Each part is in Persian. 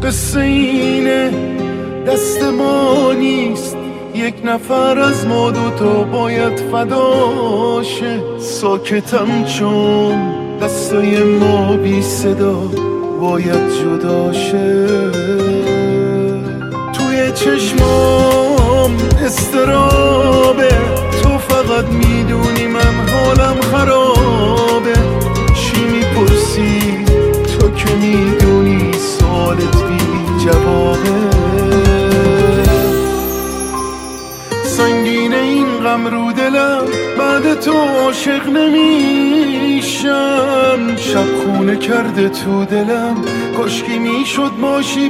قصه اینه دست ما نیست، یک نفر از ما دوتا باید فداشه. ساکتم چون دستای ما بی صدا باید جداشه. توی چشمام استرابه، تو فقط میدونی من حالم خرابه. چی میپرسی تو که میدونی سوالت بی جوابه. سنگینه این غم رو دلم، بعد تو عاشق نمیشم. شب خونه کرده تو دلم، کاشکی میشد باشی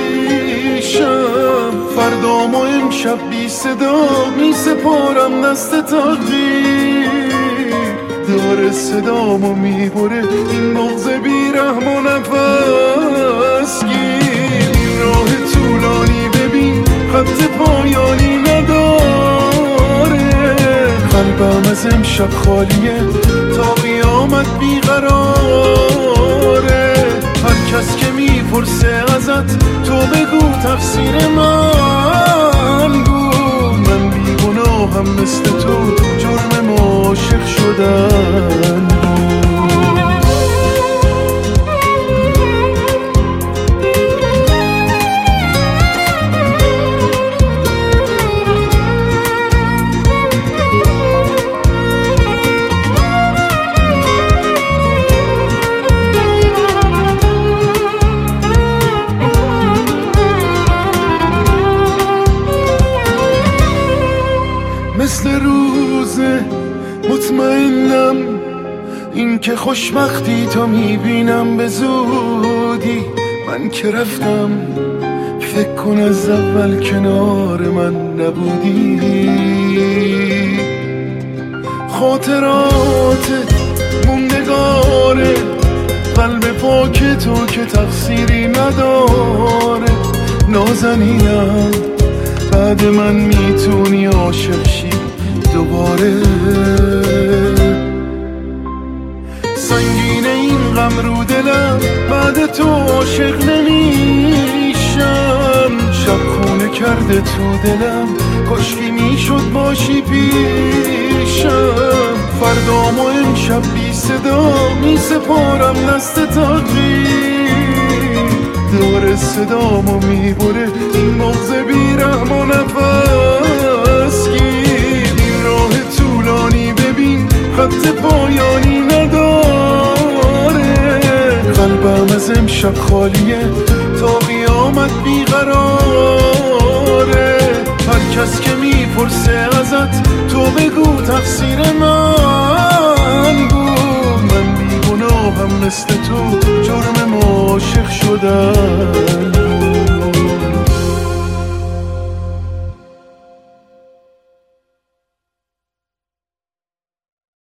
پیشم. فردام و امشب بی صدا میسپارم دست تقدیر. داره صدامو میبره این بغض بیرحم و نفس گیر. این راه طولانی ببین خط پایانی نداره. قلبم از امشب خالیه تا قیامت بیقراره. هر کس که میپرسه ازت تو بگو تقصیر من گو. من بیگناهم مثل تو، جرم عاشق شدن مثل روزه. مطمئنم این که خوشبختی تو میبینم به زودی. من که رفتم فکر کن از اول کنار من نبودی. خاطراتت موندگاره، قلب پاک تو که تقصیری نداره. نازنینم بعد من میتونی عاشق شی دوباره. سنگینه این غم رو دلم، بعد تو عاشق نمیشم. شب خونه کرده تو دلم، کاشکی میشد باشی پیشم. فردام و امشب بی صدا میسپارم دست تقدیر. داره صدامو میبره این بغض بیرحم و نفس گیر. این راه طولانی ببین خط پایانی نداره. قلبم از امشب خالیه تا قیامت بیقراره. هر کس که میپرسه ازت تو بگو تقصیر من گو. من بیگناهم مثل تو، جرم عاشق شدن